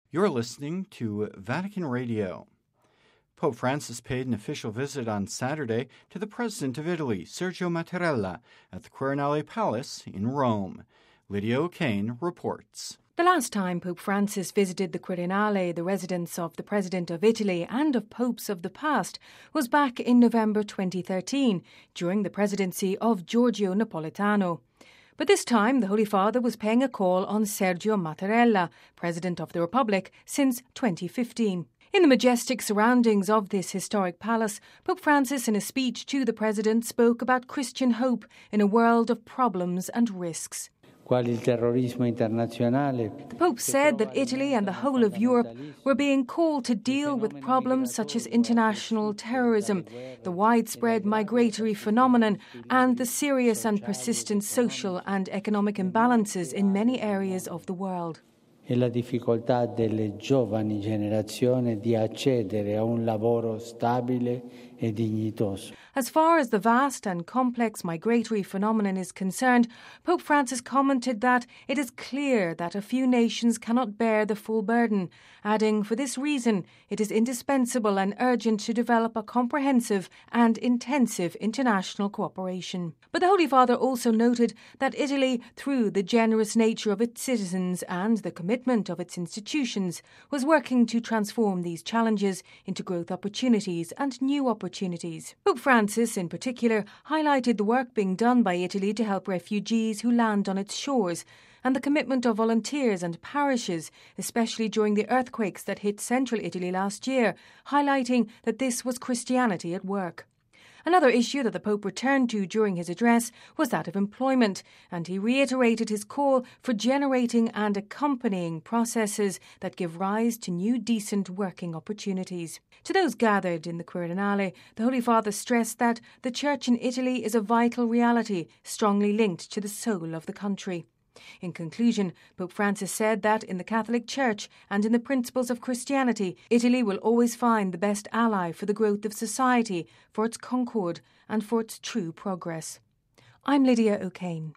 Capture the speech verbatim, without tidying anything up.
You're listening to Vatican Radio. Pope Francis paid an official visit on Saturday to the President of Italy, Sergio Mattarella, at the Quirinale Palace in Rome. Lydia O'Kane reports. The last time Pope Francis visited the Quirinale, the residence of the President of Italy and of popes of the past, was back in November twenty thirteen, during the presidency of Giorgio Napolitano. But this time, the Holy Father was paying a call on Sergio Mattarella, President of the Republic since twenty fifteen. In the majestic surroundings of this historic palace, Pope Francis, in a speech to the President, spoke about Christian hope in a world of problems and risks. The Pope said that Italy and the whole of Europe were being called to deal with problems such as international terrorism, the widespread migratory phenomenon, and the serious and persistent social and economic imbalances in many areas of the world. E la difficoltà delle giovani generazioni di accedere a un lavoro stabile e dignitoso. As far as the vast and complex migratory phenomenon is concerned, Pope Francis commented that it is clear that a few nations cannot bear the full burden, adding, for this reason, it is indispensable and urgent to develop a comprehensive and intensive international cooperation. But the Holy Father also noted that Italy, through the generous nature of its citizens and the commitment of its institutions, was working to transform these challenges into growth opportunities and new opportunities. Pope Francis, in particular, highlighted the work being done by Italy to help refugees who land on its shores, and the commitment of volunteers and parishes, especially during the earthquakes that hit central Italy last year, highlighting that this was Christianity at work. Another issue that the Pope returned to during his address was that of employment, and he reiterated his call for generating and accompanying processes that give rise to new decent working opportunities. To those gathered in the Quirinale, the Holy Father stressed that the Church in Italy is a vital reality, strongly linked to the soul of the country. In conclusion, Pope Francis said that in the Catholic Church and in the principles of Christianity, Italy will always find the best ally for the growth of society, for its concord and for its true progress. I'm Lydia O'Kane.